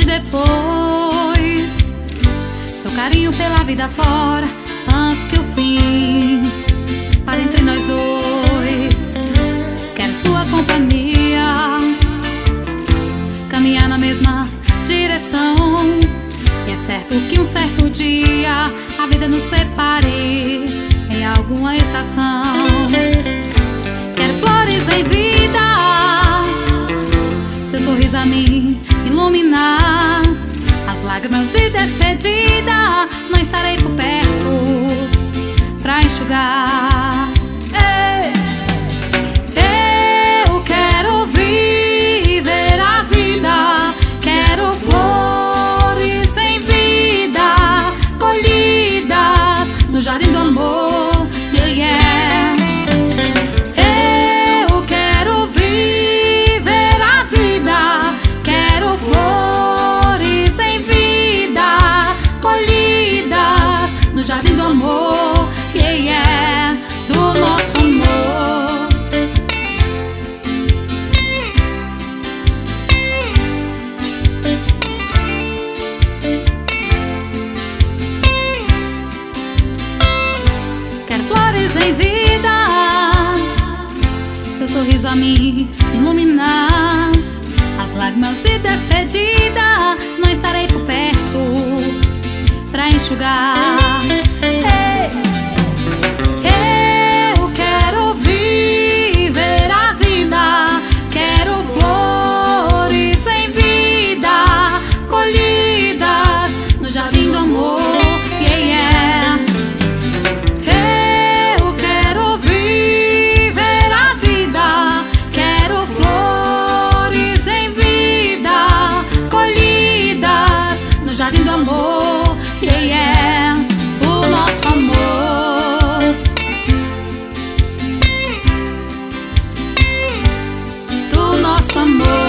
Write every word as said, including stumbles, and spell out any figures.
depois. Seu carinho pela vida fora, antes que o fim pare entre nós dois. Quero sua companhia, caminhar na mesma direção. E é certo que um certo dia a vida nos separe em alguma estação. Quero flores em vida, seu sorriso a me iluminar. As lágrimas de despedida, não estarei por perto pra enxugar. Ei, eu quero viver a vida, quero flores em vida, colhidas no jardim do amor. Yeah, yeah. Eu quero viver a vida, quero flores em vida, colhidas no jardim do amor. Yeah, yeah. Do nosso amor. Quero flores em vida, seu sorriso a me iluminar. As lágrimas de despedida, não estarei por perto pra enxugar. Ei, eu quero viver a vida, quero flores em vida, colhidas no jardim do amor. Yeah, yeah. Eu quero viver a vida, quero flores em vida, colhidas no jardim do amor. Yeah, yeah. O nosso amor, do nosso amor.